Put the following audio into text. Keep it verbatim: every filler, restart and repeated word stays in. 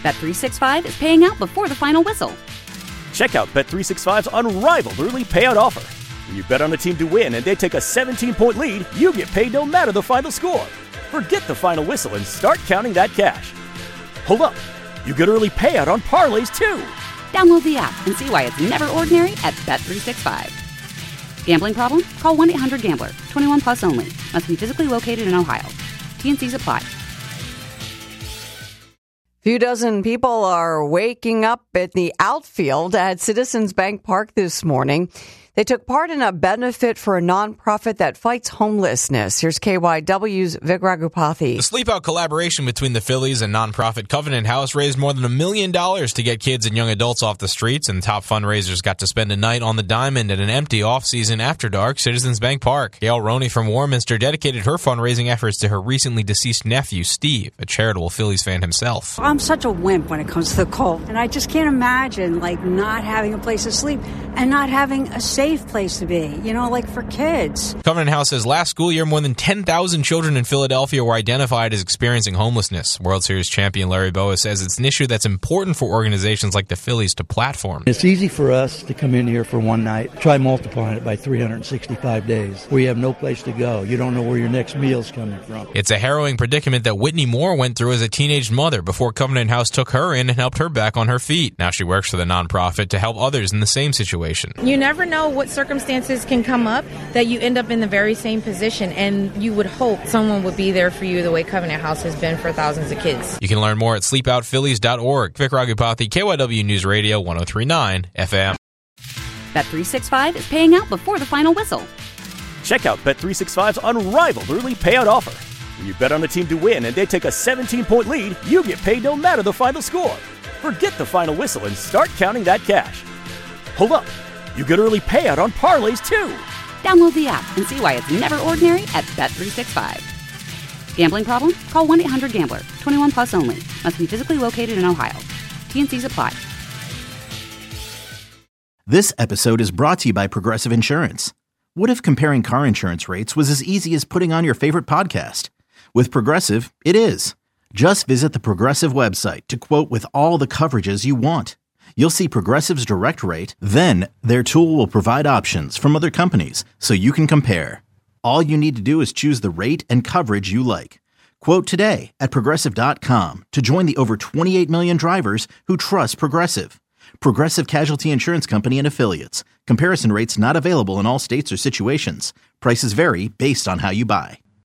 Bet three sixty-five is paying out before the final whistle. Check out Bet three sixty-five's unrivaled early payout offer. When you bet on a team to win and they take a seventeen-point lead, you get paid no matter the final score. Forget the final whistle and start counting that cash. Hold up. You get early payout on parlays, too. Download the app and see why it's never ordinary at Bet three sixty-five. Gambling problem? Call one eight hundred gambler. twenty-one plus only. Must be physically located in Ohio. T N Cs apply. Few dozen people are waking up at the outfield at Citizens Bank Park this morning. They took part in a benefit for a nonprofit that fights homelessness. Here's K Y W's Vic Ragupathy. The Sleep Out collaboration between the Phillies and nonprofit Covenant House raised more than a million dollars to get kids and young adults off the streets, and top fundraisers got to spend a night on the diamond at an empty off-season After Dark Citizens Bank Park. Gail Roney from Warminster dedicated her fundraising efforts to her recently deceased nephew, Steve, a charitable Phillies fan himself. I'm such a wimp when it comes to the cold, and I just can't imagine, like, not having a place to sleep and not having a safe place to be, you know, like for kids. Covenant House says last school year, more than ten thousand children in Philadelphia were identified as experiencing homelessness. World Series champion Larry Bowa says it's an issue that's important for organizations like the Phillies to platform. It's easy for us to come in here for one night, try multiplying it by three hundred sixty-five days, where you have no place to go. You don't know where your next meal's coming from. It's a harrowing predicament that Whitney Moore went through as a teenage mother before Covenant House took her in and helped her back on her feet. Now she works for the nonprofit to help others in the same situation. You never know what circumstances can come up that you end up in the very same position, and you would hope someone would be there for you the way Covenant House has been for thousands of kids. You can learn more at sleep out phillies dot org. Vic Ragupathy, K Y W News Radio, one oh three point nine F M. Bet three sixty-five is paying out before the final whistle. Check out Bet three sixty-five's unrivaled early payout offer. When you bet on a team to win and they take a seventeen-point lead, you get paid no matter the final score. Forget the final whistle and start counting that cash. Hold up. You get early payout on parlays, too. Download the app and see why it's never ordinary at Bet three sixty-five. Gambling problem? Call one eight hundred gambler. twenty-one plus only. Must be physically located in Ohio. T N Cs apply. This episode is brought to you by Progressive Insurance. What if comparing car insurance rates was as easy as putting on your favorite podcast? With Progressive, it is. Just visit the Progressive website to quote with all the coverages you want. You'll see Progressive's direct rate, then their tool will provide options from other companies so you can compare. All you need to do is choose the rate and coverage you like. Quote today at Progressive dot com to join the over twenty-eight million drivers who trust Progressive. Progressive Casualty Insurance Company and Affiliates. Comparison rates not available in all states or situations. Prices vary based on how you buy.